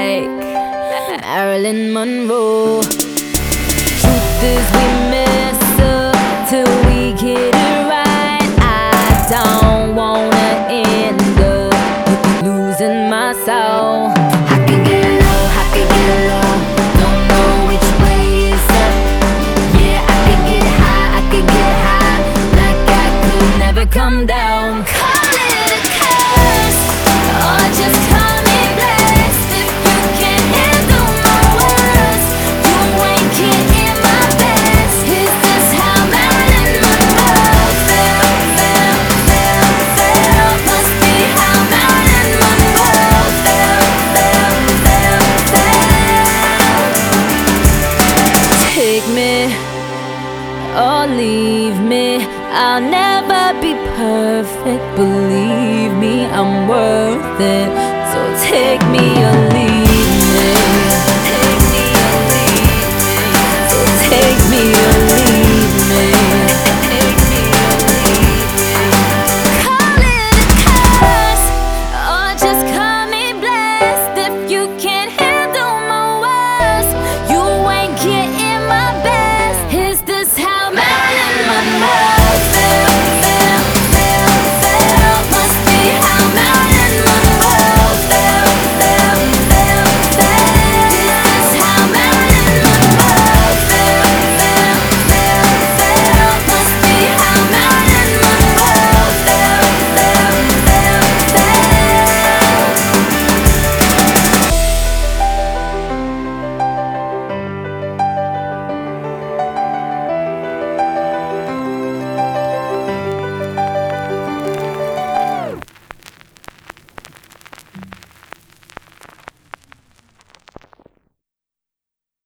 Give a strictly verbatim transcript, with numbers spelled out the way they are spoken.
like Marilyn Monroe. Truth is we mess up till we get it right. I don't wanna end up losing my soul. I can get low, I can get low, don't know which way is up. Yeah, I can get high, I can get high, like I could never come down. Call it a curse, or just call me blessed. If you can't handle my words, you ain't getting my best. Is this how Marilyn Monroe felt, felt, felt, felt? Must be how Marilyn Monroe felt, felt, felt, felt. Take me or leave me, I'll never be perfect. Believe me, I'm worth it.